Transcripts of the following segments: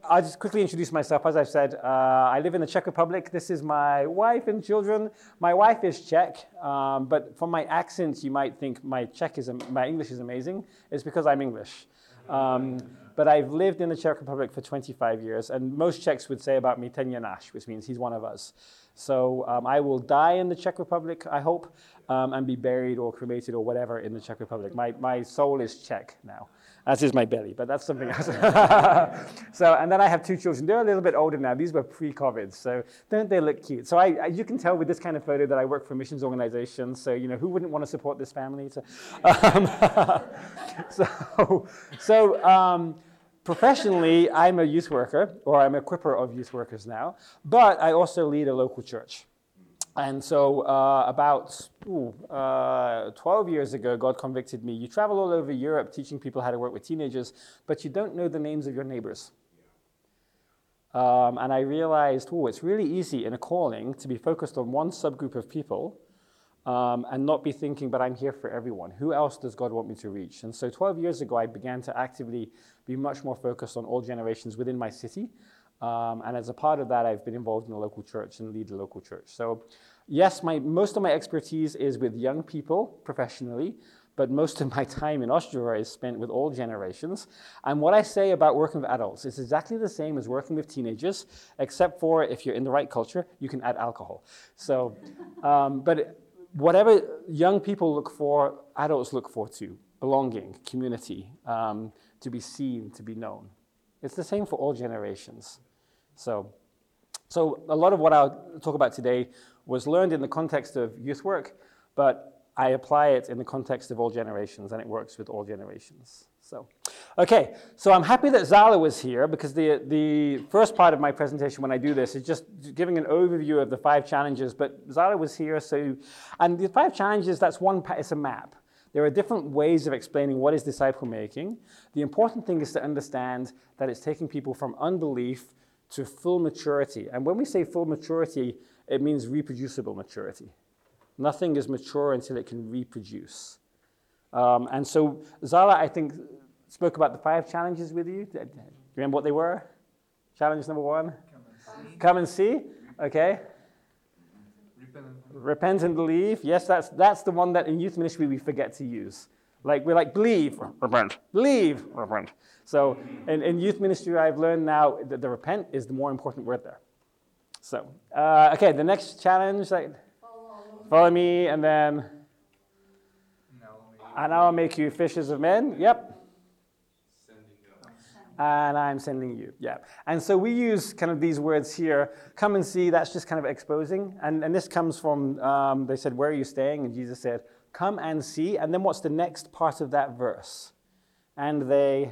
I'll just quickly introduce myself. As I've said, I live in the Czech Republic. This is my wife and children. My wife is Czech, but from my accent, you might think my English is amazing. It's because I'm English. But I've lived in the Czech Republic for 25 years, and most Czechs would say about me, ten je náš, which means he's one of us. So I will die in the Czech Republic, I hope, and be buried or cremated or whatever in the Czech Republic. My soul is Czech now, as is my belly, but that's something else. And then I have two children. They're a little bit older now. These were pre-COVID, so don't they look cute? So you can tell with this kind of photo that I work for missions organizations, so who wouldn't want to support this family? Professionally, I'm a youth worker, or I'm an equipper of youth workers now, but I also lead a local church. And so about 12 years ago, God convicted me. You travel all over Europe teaching people how to work with teenagers, but you don't know the names of your neighbors. And I realized, it's really easy in a calling to be focused on one subgroup of people and not be thinking, but I'm here for everyone. Who else does God want me to reach? And so 12 years ago, I began to actively be much more focused on all generations within my city. And as a part of that, I've been involved in the local church and lead the local church. So yes, most of my expertise is with young people professionally, but most of my time in Austria is spent with all generations. And what I say about working with adults is exactly the same as working with teenagers, except for if you're in the right culture, you can add alcohol. So, but whatever young people look for, adults look for too. Belonging, community, to be seen, to be known. It's the same for all generations. So a lot of what I'll talk about today was learned in the context of youth work, but I apply it in the context of all generations, and it works with all generations. So I'm happy that Zala was here, because the first part of my presentation when I do this is just giving an overview of the 5 challenges, but Zala was here, and the 5 challenges, it's a map. There are different ways of explaining what is disciple making. The important thing is to understand that it's taking people from unbelief to full maturity. And when we say full maturity, it means reproducible maturity. Nothing is mature until it can reproduce. And so Zala, I think, spoke about the 5 challenges with you. Do you remember what they were? Challenge number 1? Come and see. Okay. Repent and believe. Yes, that's the one that in youth ministry we forget to use. We're like, believe, repent, believe, repent. So in youth ministry, I've learned now that the repent is the more important word there. So, the next challenge, follow me, and then, and I'll make you fishers of men. Yep. And I'm sending you, yeah. And so we use kind of these words here. Come and see, that's just kind of exposing. And this comes from, they said, where are you staying? And Jesus said, come and see. And then what's the next part of that verse? And they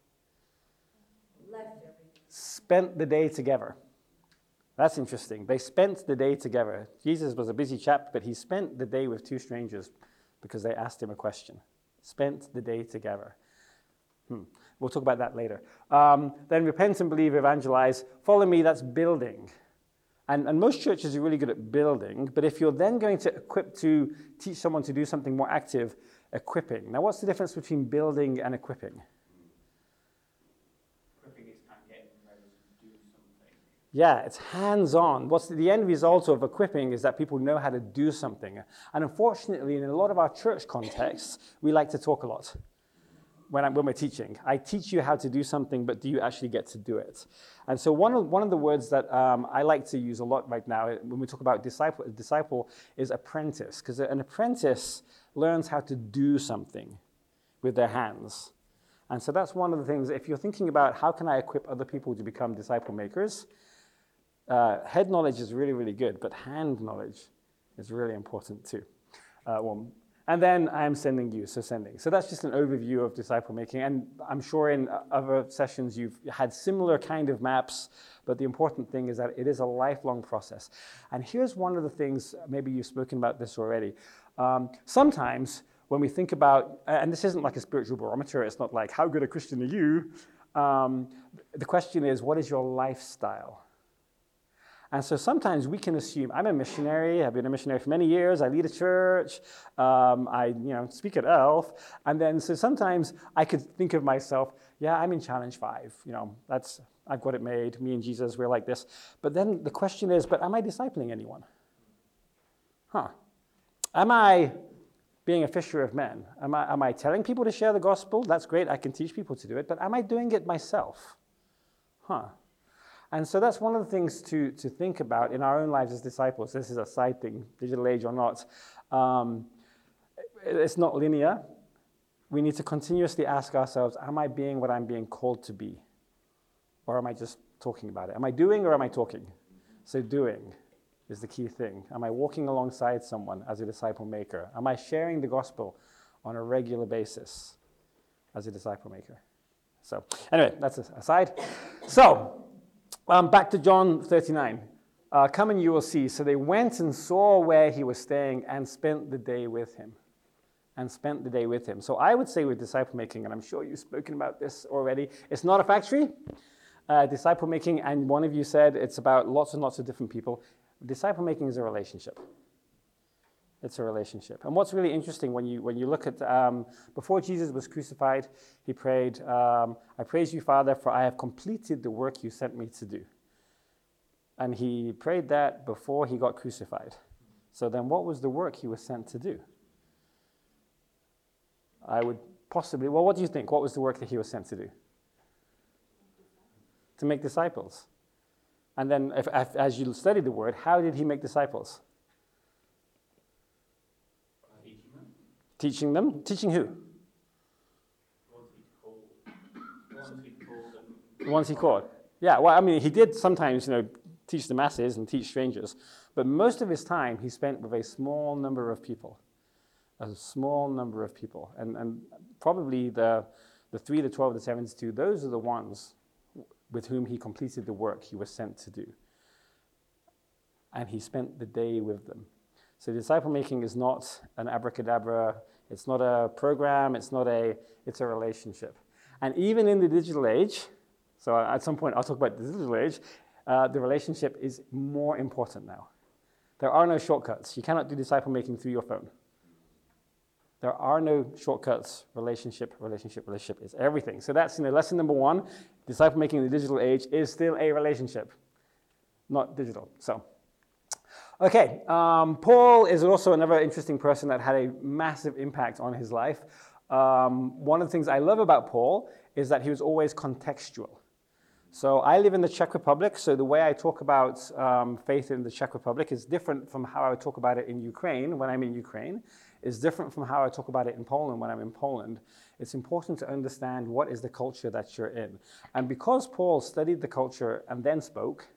spent the day together. That's interesting. They spent the day together. Jesus was a busy chap, but he spent the day with 2 strangers because they asked him a question. Spent the day together. We'll talk about that later. Then repent and believe, evangelize. Follow me, that's building. And most churches are really good at building, but if you're then going to teach someone to do something more active, equipping. Now, what's the difference between building and equipping? Equipping is kind of getting them ready to do something. Yeah, it's hands-on. What's the end result of equipping is that people know how to do something. And unfortunately, in a lot of our church contexts, we like to talk a lot. When we're teaching, I teach you how to do something, but do you actually get to do it? And so one of the words that I like to use a lot right now when we talk about disciple is apprentice, because an apprentice learns how to do something with their hands. And so that's one of the things, if you're thinking about how can I equip other people to become disciple makers, head knowledge is really, really good, but hand knowledge is really important too. And then I am sending you, so sending. So that's just an overview of disciple making. And I'm sure in other sessions you've had similar kind of maps, but the important thing is that it is a lifelong process. And here's one of the things, maybe you've spoken about this already. Sometimes when we think about, and this isn't like a spiritual barometer, it's not like, how good a Christian are you? The question is, what is your lifestyle? And so sometimes we can assume, I'm a missionary, I've been a missionary for many years, I lead a church, I speak at ELF, and then so sometimes I could think of myself, yeah, I'm in Challenge 5, I've got it made, me and Jesus, we're like this. But then the question is, but am I discipling anyone? Am I being a fisher of men? Am I telling people to share the gospel? That's great, I can teach people to do it, but am I doing it myself? And so that's one of the things to think about in our own lives as disciples. This is a side thing, digital age or not. It's not linear. We need to continuously ask ourselves, am I being what I'm being called to be? Or am I just talking about it? Am I doing or am I talking? So doing is the key thing. Am I walking alongside someone as a disciple maker? Am I sharing the gospel on a regular basis as a disciple maker? So anyway, that's an aside. So back to John 39. Come and you will see. So they went and saw where he was staying and spent the day with him. So I would say with disciple making, and I'm sure you've spoken about this already, it's not a factory. Disciple making, and one of you said it's about lots and lots of different people. Disciple making is a relationship. It's a relationship. And what's really interesting when you look at, before Jesus was crucified, he prayed, I praise you, Father, for I have completed the work you sent me to do. And he prayed that before he got crucified. So then what was the work he was sent to do? I would possibly, well, what do you think? What was the work that he was sent to do? To make disciples. And then as you study the word, how did he make disciples? Teaching them? Teaching who? The ones he called. Yeah, well, I mean, he did sometimes, teach the masses and teach strangers, but most of his time he spent with a small number of people. And probably the 3, the 12, the 72, those are the ones with whom he completed the work he was sent to do. And he spent the day with them. So disciple making is not an abracadabra, it's not a program, it's a relationship. And even in the digital age, so at some point I'll talk about the digital age, the relationship is more important now. There are no shortcuts. You cannot do disciple making through your phone. There are no shortcuts. Relationship is everything. So that's lesson number 1. Disciple making in the digital age is still a relationship, not digital. So, okay, Paul is also another interesting person that had a massive impact on his life. One of the things I love about Paul is that he was always contextual. So I live in the Czech Republic, so the way I talk about faith in the Czech Republic is different from how I would talk about it in Ukraine when I'm in Ukraine. Is different from how I talk about it in Poland when I'm in Poland. It's important to understand what is the culture that you're in. And because Paul studied the culture and then spoke,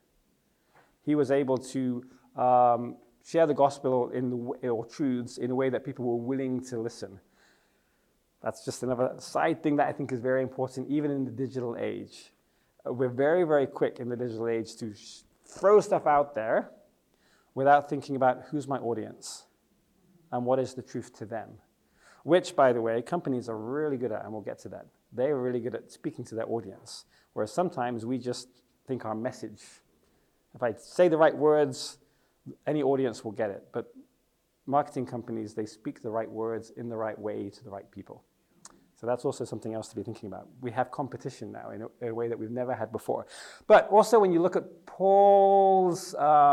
he was able to share the gospel or truths in a way that people were willing to listen. That's just another side thing that I think is very important, even in the digital age. We're very, very quick in the digital age to throw stuff out there without thinking about who's my audience and what is the truth to them. Which, by the way, companies are really good at, and we'll get to that. They are really good at speaking to their audience, whereas sometimes we just think our message, if I say the right words, any audience will get it. But marketing companies, they speak the right words in the right way to the right people. So that's also something else to be thinking about. We have competition now in a way that we've never had before. But also when you look at Paul's,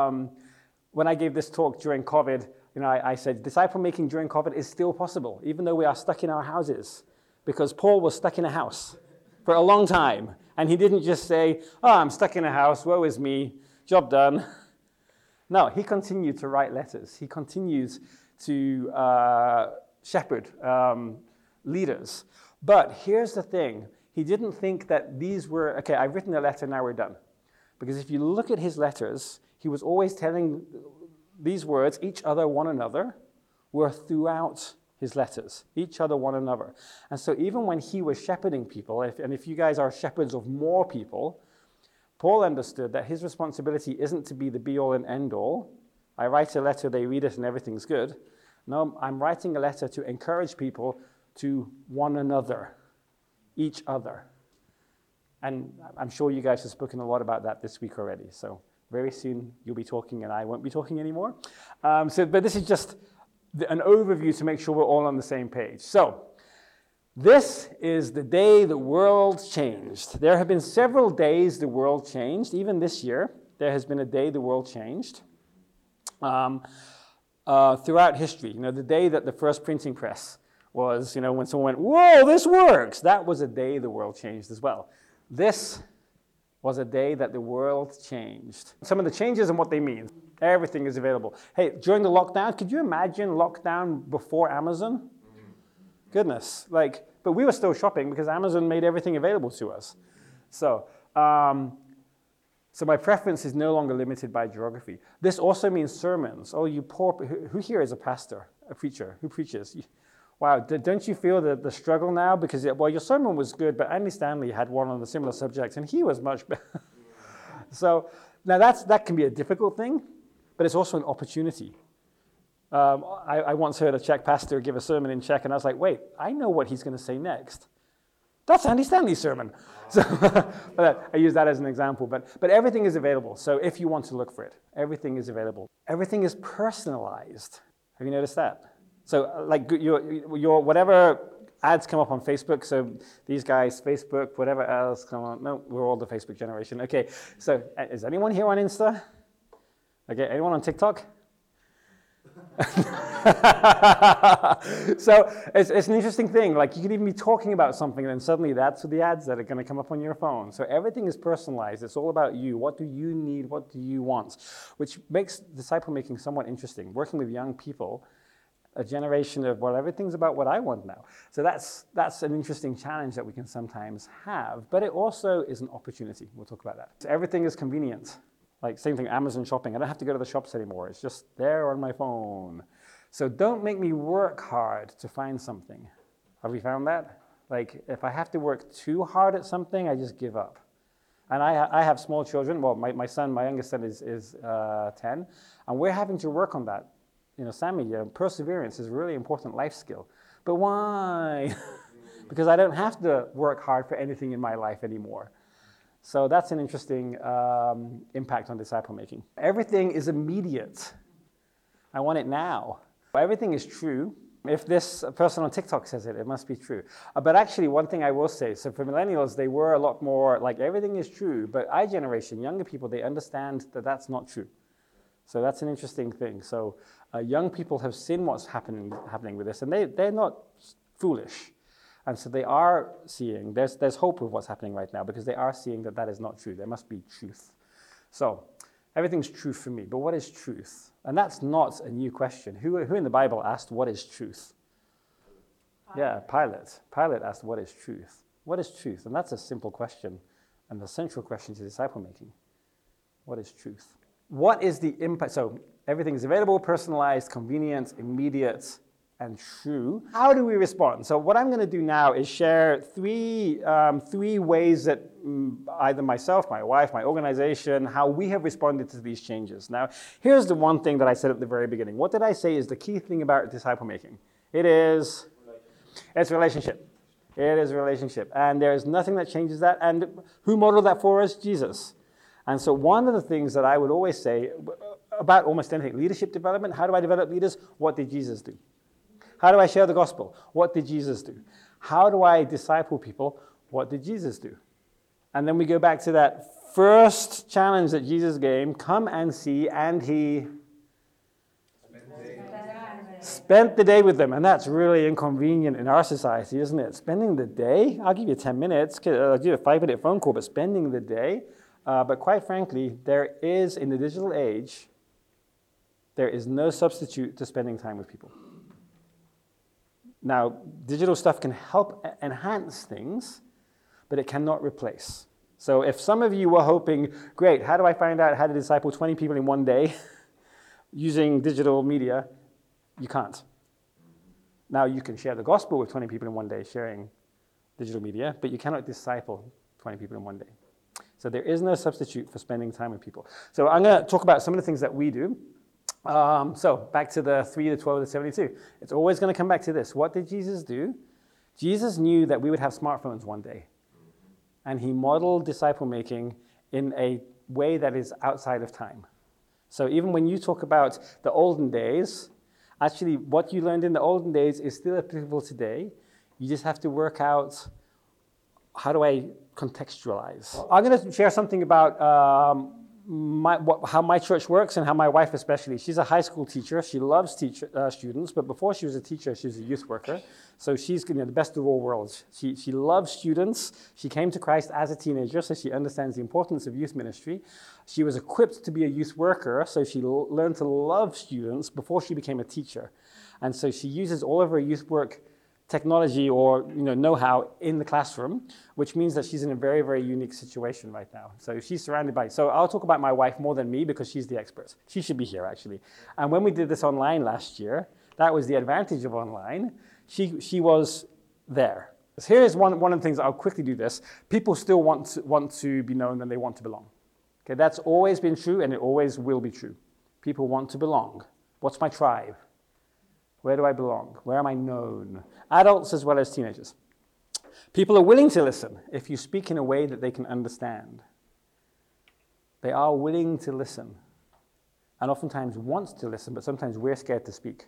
when I gave this talk during COVID, I said disciple making during COVID is still possible, even though we are stuck in our houses, because Paul was stuck in a house for a long time. And he didn't just say, I'm stuck in a house, woe is me, job done. No, he continued to write letters. He continues to shepherd leaders. But here's the thing. He didn't think that these were, okay, I've written a letter, now we're done. Because if you look at his letters, he was always telling these words, each other, one another, were throughout his letters, each other, one another. And so even when he was shepherding people, if you guys are shepherds of more people, Paul understood that his responsibility isn't to be the be-all and end-all. I write a letter, they read it, and everything's good. No, I'm writing a letter to encourage people to one another, each other. And I'm sure you guys have spoken a lot about that this week already. So Very soon you'll be talking and I won't be talking anymore. But this is just an overview to make sure we're all on the same page. So, this is the day the world changed. There have been several days the world changed. Even this year, there has been a day the world changed. Throughout history, the day that the first printing press was, when someone went, whoa, this works, that was a day the world changed as well. This was a day that the world changed. Some of the changes and what they mean. Everything is available. Hey, during the lockdown, could you imagine lockdown before Amazon? Goodness, but we were still shopping because Amazon made everything available to us. So my preference is no longer limited by geography. This also means sermons. Oh, you poor, who here is a pastor, a preacher, who preaches? Wow, don't you feel the struggle now? Because, your sermon was good, but Andy Stanley had one on a similar subject, and he was much better. So now that can be a difficult thing, but it's also an opportunity. I once heard a Czech pastor give a sermon in Czech, and I was like, wait, I know what he's going to say next. That's Andy Stanley's sermon. So I use that as an example. But everything is available. So if you want to look for it, everything is available. Everything is personalized. Have you noticed that? So your whatever ads come up on Facebook, so these guys, Facebook, whatever else come on. No, we're all the Facebook generation. Okay, so is anyone here on Insta? Okay, anyone on TikTok? So it's an interesting thing. You could even be talking about something and then suddenly that's the ads that are going to come up on your phone. So everything is personalized. It's all about you. What do you need? What do you want? Which makes disciple making somewhat interesting. Working with young people, a generation of, everything's about what I want now. So that's an interesting challenge that we can sometimes have. But it also is an opportunity. We'll talk about that. So everything is convenient. Same thing, Amazon shopping. I don't have to go to the shops anymore. It's just there on my phone. So don't make me work hard to find something. Have we found that? If I have to work too hard at something, I just give up. And I have small children. Well, my youngest son is 10. And we're having to work on that. Sammy, perseverance is a really important life skill. But why? Because I don't have to work hard for anything in my life anymore. So that's an interesting impact on disciple making. Everything is immediate. I want it now. Everything is true. If this person on TikTok says it, it must be true. But actually, one thing I will say, so for millennials, they were a lot more everything is true. But our generation, younger people, they understand that that's not true. So that's an interesting thing. So young people have seen what's happening with this, and they're not foolish. And so they are seeing, there's hope with what's happening right now because they are seeing that is not true. There must be truth. So everything's true for me, but what is truth? And that's not a new question. Who in the Bible asked, what is truth? Yeah, Pilate. Pilate asked, what is truth? What is truth? And that's a simple question, and the central question to disciple making. What is truth? What is the impact? So everything is available, personalized, convenient, immediate, and true. How do we respond? So what I'm going to do now is share three ways that either myself, my wife, my organization, how we have responded to these changes. Now, here's the one thing that I said at the very beginning. What did I say is the key thing about disciple making? It's relationship. It is relationship. And there is nothing that changes that. And who modeled that for us? Jesus. And so one of the things that I would always say about almost anything, leadership development, how do I develop leaders? What did Jesus do? How do I share the gospel? What did Jesus do? How do I disciple people? What did Jesus do? And then we go back to that first challenge that Jesus gave, come and see, and he spent the day with them. And that's really inconvenient in our society, isn't it? Spending the day, I'll give you 10 minutes, I'll give you a 5-minute phone call, but spending the day. But quite frankly, there is, in the digital age, there is no substitute to spending time with people. Now, digital stuff can help enhance things, but it cannot replace. So if some of you were hoping, great, how do I find out how to disciple 20 people in one day using digital media? You can't. Now, you can share the gospel with 20 people in one day sharing digital media, but you cannot disciple 20 people in one day. So there is no substitute for spending time with people. So I'm going to talk about some of the things that we do. So back to the 3, the 12, the 72. It's always going to come back to this. What did Jesus do? Jesus knew that we would have smartphones one day. And he modeled disciple making in a way that is outside of time. So even when you talk about the olden days, actually what you learned in the olden days is still applicable today. You just have to work out, how do I contextualize? I'm going to share something about how my church works and how my wife especially. She's a high school teacher. She loves students, but before she was a teacher, she was a youth worker. So she's the best of all worlds. She loves students. She came to Christ as a teenager, so she understands the importance of youth ministry. She was equipped to be a youth worker, so she learned to love students before she became a teacher. And so she uses all of her youth work technology or know-how in the classroom, which means that she's in a very, very unique situation right now. So she's surrounded by, so I'll talk about my wife more than me because she's the expert. She should be here actually. And when we did this online last year, that was the advantage of online. She was there. So here's one of the things, I'll quickly do this. People still want to be known and they want to belong. Okay, that's always been true and it always will be true. People want to belong. What's my tribe? Where do I belong? Where am I known? Adults as well as teenagers. People are willing to listen if you speak in a way that they can understand. They are willing to listen and oftentimes want to listen, but sometimes we're scared to speak.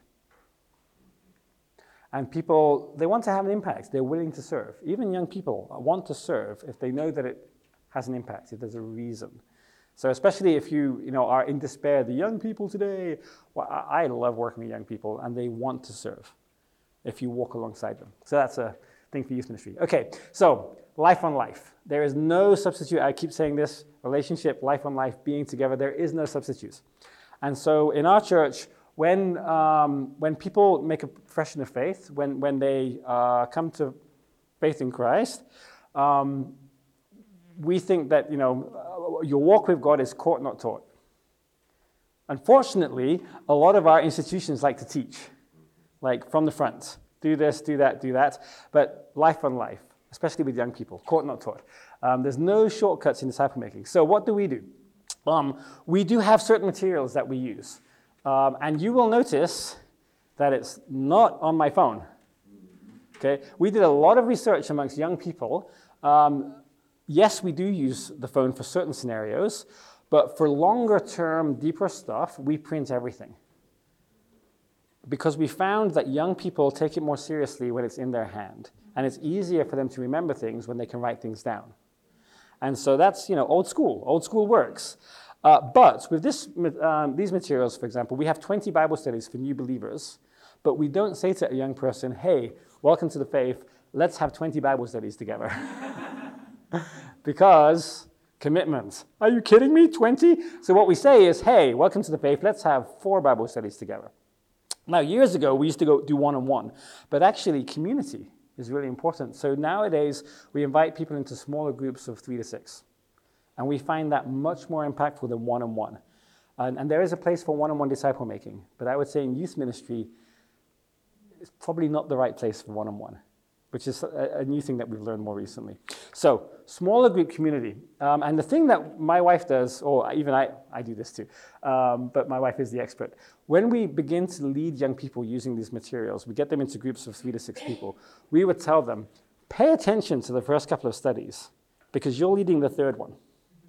And people, they want to have an impact. They're willing to serve. Even young people want to serve if they know that it has an impact, if there's a reason. So especially if you are in despair, the young people today, well, I love working with young people and they want to serve if you walk alongside them. So that's a thing for youth ministry. Okay, so life on life. There is no substitute. I keep saying this, relationship, life on life, being together, there is no substitutes. And so in our church, when people make a profession of faith, when they come to faith in Christ, we think that, your walk with God is caught, not taught. Unfortunately, a lot of our institutions like to teach, like from the front. Do this, do that, do that. But life on life, especially with young people, caught, not taught. There's no shortcuts in disciple making. So what do? We do have certain materials that we use. And you will notice that it's not on my phone. Okay? We did a lot of research amongst young people. Yes, we do use the phone for certain scenarios, but for longer term, deeper stuff, we print everything. Because we found that young people take it more seriously when it's in their hand, and it's easier for them to remember things when they can write things down. And so that's, old school. Old school works. But with these materials, for example, we have 20 Bible studies for new believers, but we don't say to a young person, hey, welcome to the faith, let's have 20 Bible studies together. Because commitment. Are you kidding me? 20? So what we say is, hey, welcome to the faith, let's have 4 Bible studies together. Now, years ago, we used to go do one-on-one, but actually community is really important. So nowadays, we invite people into smaller groups of 3 to 6. And we find that much more impactful than one-on-one. And there is a place for one-on-one disciple making, but I would say in youth ministry, it's probably not the right place for one-on-one, which is a new thing that we've learned more recently. So, smaller group community. And the thing that my wife does, or even I do this too, but my wife is the expert. When we begin to lead young people using these materials, we get them into groups of 3 to 6 people, we would tell them, pay attention to the first couple of studies, because you're leading the third one.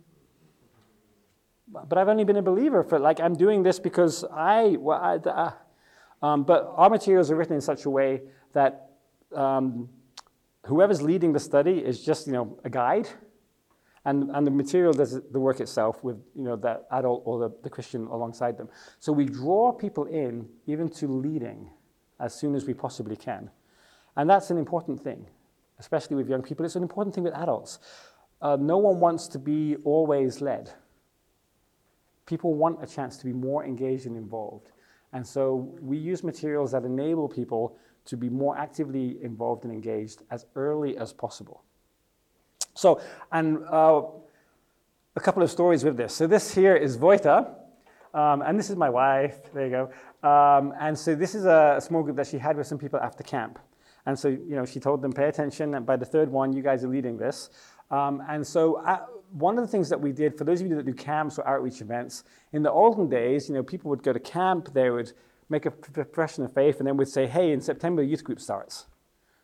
But I've only been a believer for, I'm doing this because but our materials are written in such a way that whoever's leading the study is just, a guide, and the material does the work itself with, that adult or the Christian alongside them. So we draw people in, even to leading, as soon as we possibly can. And that's an important thing, especially with young people. It's an important thing with adults. No one wants to be always led. People want a chance to be more engaged and involved. And so we use materials that enable people to be more actively involved and engaged as early as possible. So, and a couple of stories with this. So this here is Vojta, and this is my wife. There you go. And so this is a small group that she had with some people after camp. And so, she told them, pay attention, and by the third one, you guys are leading this. And so one of the things that we did, for those of you that do camps or outreach events, in the olden days, people would go to camp, they would make a profession of faith, and then we'd say, hey, in September, youth group starts.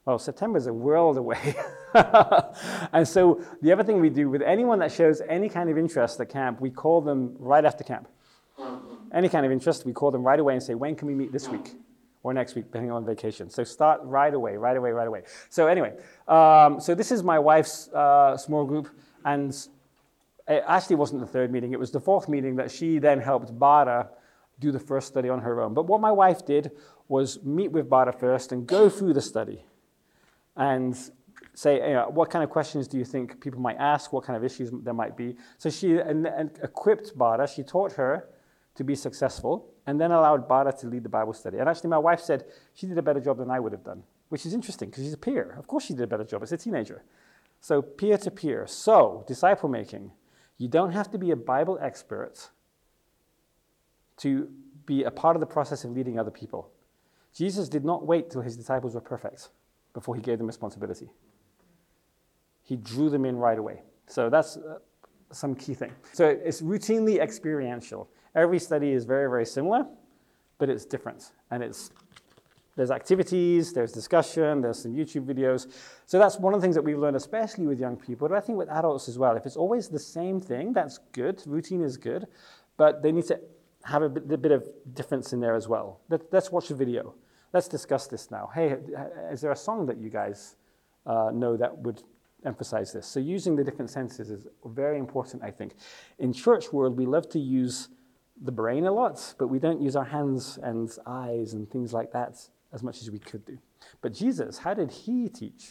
Well, September is a world away. And so the other thing we do with anyone that shows any kind of interest at camp, we call them right after camp. Any kind of interest, we call them right away and say, when can we meet this week or next week, depending on vacation. So start right away. So anyway, so this is my wife's small group, and it actually wasn't the third meeting. It was the fourth meeting that she then helped Bara do the first study on her own. But what my wife did was meet with Bara first and go through the study and say, what kind of questions do you think people might ask? What kind of issues there might be? So she and equipped Bara. She taught her to be successful, and then allowed Bara to lead the Bible study. And actually, my wife said she did a better job than I would have done, which is interesting because she's a peer. Of course she did a better job. It's a teenager. So peer to peer. So disciple making. You don't have to be a Bible expert to be a part of the process of leading other people. Jesus did not wait till his disciples were perfect before he gave them responsibility. He drew them in right away. So that's some key thing. So it's routinely experiential. Every study is very, very similar, but it's different. And there's activities, there's discussion, there's some YouTube videos. So that's one of the things that we've learned, especially with young people, but I think with adults as well. If it's always the same thing, that's good. Routine is good, but they need to have a bit of difference in there as well. Let's watch a video. Let's discuss this now. Hey, is there a song that you guys know that would emphasize this? So using the different senses is very important, I think. In church world, we love to use the brain a lot, but we don't use our hands and eyes and things like that as much as we could do. But Jesus, how did he teach?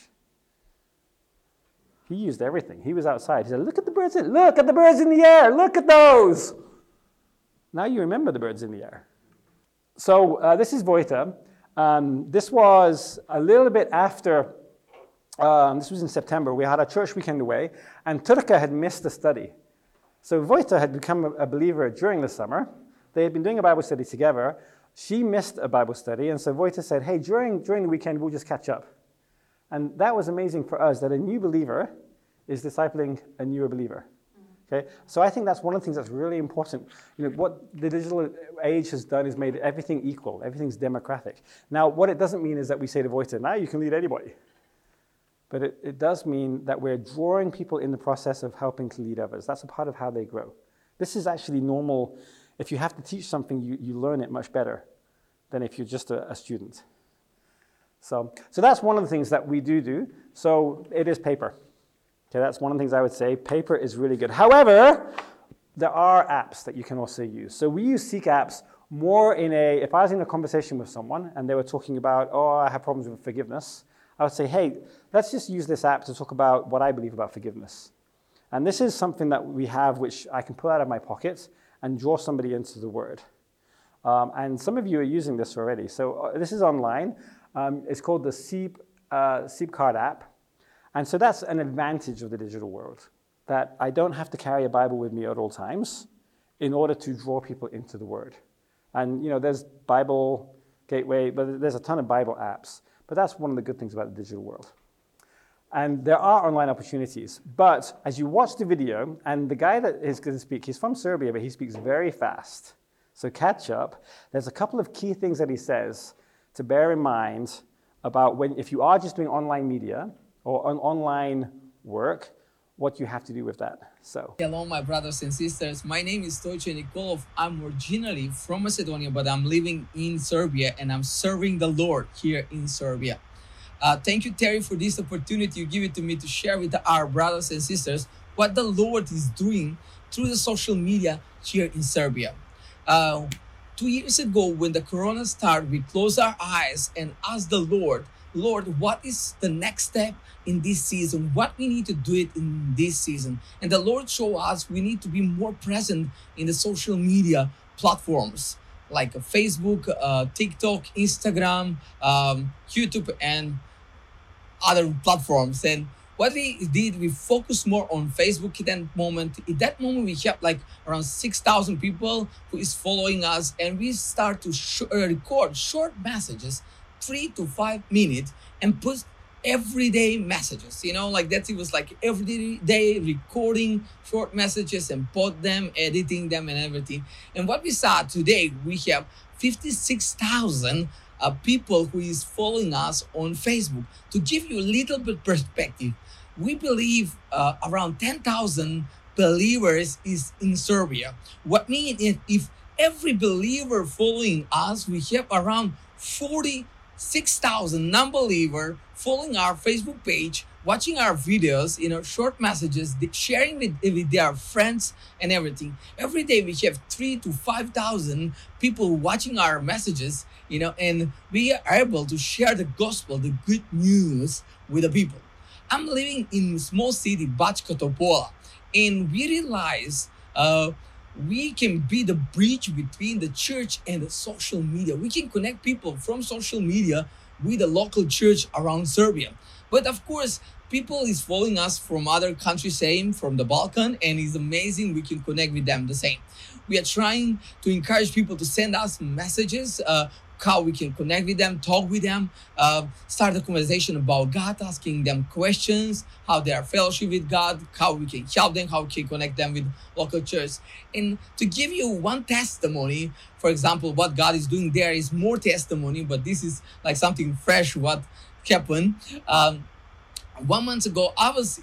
He used everything. He was outside. He said, look at the birds in the air. Look at those. Now you remember the birds in the air. So this is Vojta. This was a little bit after, this was in September. We had a church weekend away, and Turka had missed a study. So Vojta had become a believer during the summer. They had been doing a Bible study together. She missed a Bible study, and so Vojta said, hey, during the weekend, we'll just catch up. And that was amazing for us, that a new believer is discipling a newer believer. Okay? So I think that's one of the things that's really important. What the digital age has done is made everything equal. Everything's democratic. Now, what it doesn't mean is that we say to Vojta, now you can lead anybody. But it does mean that we're drawing people in the process of helping to lead others. That's a part of how they grow. This is actually normal. If you have to teach something, you learn it much better than if you're just a student. So that's one of the things that we do. So it is paper. Okay, that's one of the things I would say. Paper is really good. However, there are apps that you can also use. So we use Seek Apps more if I was in a conversation with someone and they were talking about, I have problems with forgiveness, I would say, hey, let's just use this app to talk about what I believe about forgiveness. And this is something that we have which I can pull out of my pocket and draw somebody into the Word. And some of you are using this already. So this is online. It's called the Seep Card app. And so that's an advantage of the digital world, that I don't have to carry a Bible with me at all times in order to draw people into the Word. And, there's Bible Gateway, but there's a ton of Bible apps. But that's one of the good things about the digital world. And there are online opportunities. But as you watch the video, and the guy that is going to speak, he's from Serbia, but he speaks very fast. So catch up. There's a couple of key things that he says to bear in mind about if you are just doing online media or an online work, what you have to do with that. So, hello, my brothers and sisters. My name is Stoica Nikolov. I'm originally from Macedonia, but I'm living in Serbia, and I'm serving the Lord here in Serbia. Thank you, Terry, for this opportunity you give it to me to share with our brothers and sisters what the Lord is doing through the social media here in Serbia. 2 years ago, when the Corona started, we closed our eyes and asked the Lord, what is the next step in this season? What we need to do it in this season? And the Lord showed us we need to be more present in the social media platforms like Facebook, TikTok, Instagram, YouTube, and other platforms. And what we did, we focused more on Facebook at that moment. At that moment, we have like around 6,000 people who is following us, and we start to record short messages, 3 to 5 minutes, and put everyday messages, like that. It was like every day recording short messages and put them, editing them and everything. And what we saw today, we have 56,000 people who is following us on Facebook. To give you a little bit perspective, we believe around 10,000 believers is in Serbia. What means if every believer following us, we have around 46,000 non-believer following our Facebook page, watching our videos, short messages, sharing with their friends and everything. Every day we have 3 to 5,000 people watching our messages, and we are able to share the gospel, the good news with the people. I'm living in small city, Bačka Topola, and we realize we can be the bridge between the church and the social media. We can connect people from social media with the local church around Serbia. But of course, people is following us from other countries, same from the Balkan, and it's amazing we can connect with them the same. We are trying to encourage people to send us messages, how we can connect with them, talk with them, start a conversation about God, asking them questions, how they are fellowship with God, how we can help them, how we can connect them with local church. And to give you one testimony, for example, what God is doing there is more testimony, but this is like something fresh what happened. 1 month ago, I was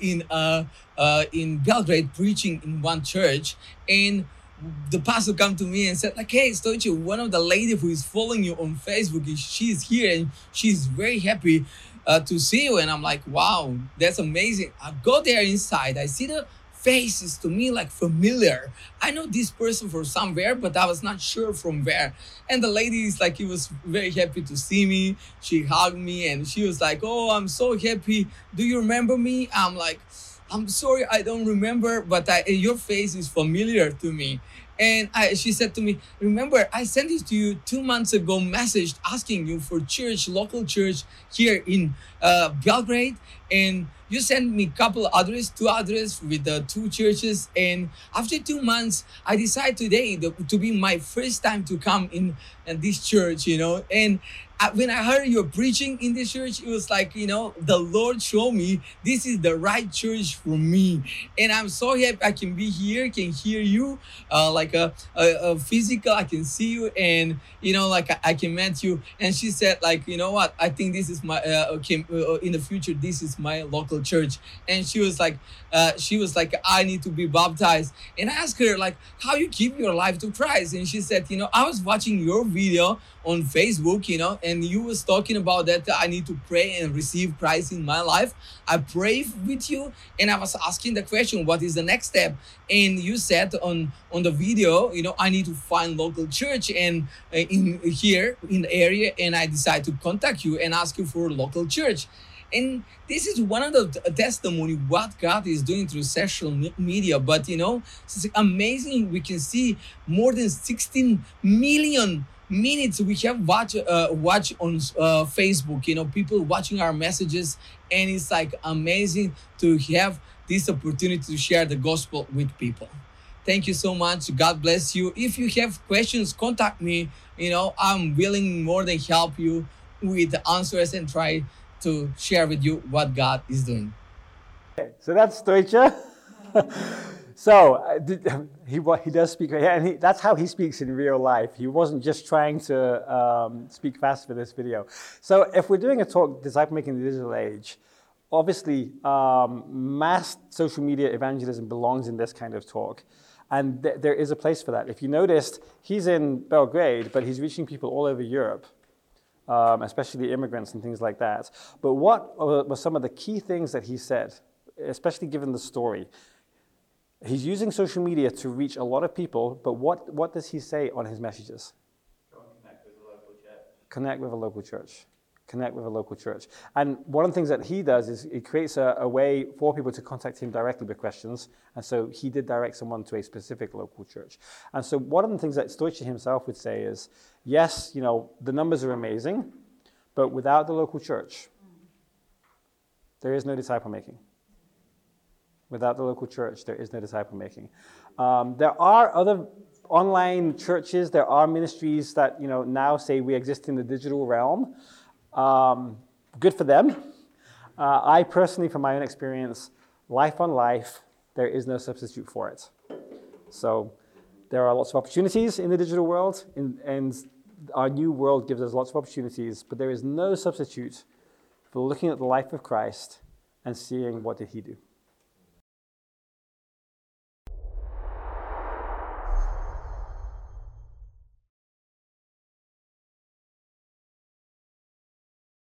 in Belgrade preaching in one church, and the pastor come to me and said, like, hey, Stoichi, one of the lady who is following you on Facebook, she's here and she's very happy to see you. And I'm like, wow, that's amazing. I go there inside, I see the faces to me like familiar. I know this person from somewhere, but I was not sure from where. And the lady is like, he was very happy to see me. She hugged me and she was like, oh, I'm so happy. Do you remember me? I'm like, I'm sorry, I don't remember, but your face is familiar to me. And she said to me, remember, I sent it to you 2 months ago, message asking you for church, local church here in Belgrade. And you sent me two address with the 2 churches. And after 2 months, I decided today to be my first time to come in this church, And when I heard you preaching in this church, it was like, the Lord showed me this is the right church for me. And I'm so happy I can be here, can hear you, like a physical, I can see you, and, like I can meet you. And she said, like, you know what, I think this is my, in the future, this is my local church. And she was like, I need to be baptized. And I asked her, like, how you give your life to Christ? And she said, I was watching your video on Facebook, and you was talking about that I need to pray and receive Christ in my life. I prayed with you, and I was asking the question, what is the next step? And you said on the video, I need to find local church and in the area, and I decided to contact you and ask you for a local church. And this is one of the testimony what God is doing through social media. But it's amazing. We can see more than 16 million minutes we have watch on Facebook. People watching our messages, and it's like amazing to have this opportunity to share the gospel with people. Thank you so much. God bless you. If you have questions, contact me. I'm willing more than help you with the answers and try to share with you what God is doing. Okay, so that's Stoicha. So he does speak, and that's how he speaks in real life. He wasn't just trying to speak fast for this video. So if we're doing a talk, Disciple Making in the Digital Age, obviously mass social media evangelism belongs in this kind of talk. And there is a place for that. If you noticed, he's in Belgrade, but he's reaching people all over Europe. Especially immigrants and things like that. But what were some of the key things that he said, especially given the story? He's using social media to reach a lot of people, but what does he say on his messages? Connect with a local church. Connect with a local church. Connect with a local church. And one of the things that he does is he creates a way for people to contact him directly with questions. And so he did direct someone to a specific local church. And so one of the things that Stoicha himself would say is, yes, the numbers are amazing, but without the local church, there is no disciple making. Without the local church, there is no disciple making. There are other online churches, there are ministries that now say we exist in the digital realm. Good for them. I personally, from my own experience, life on life, there is no substitute for it. So there are lots of opportunities in the digital world, and our new world gives us lots of opportunities, but there is no substitute for looking at the life of Christ and seeing what did he do.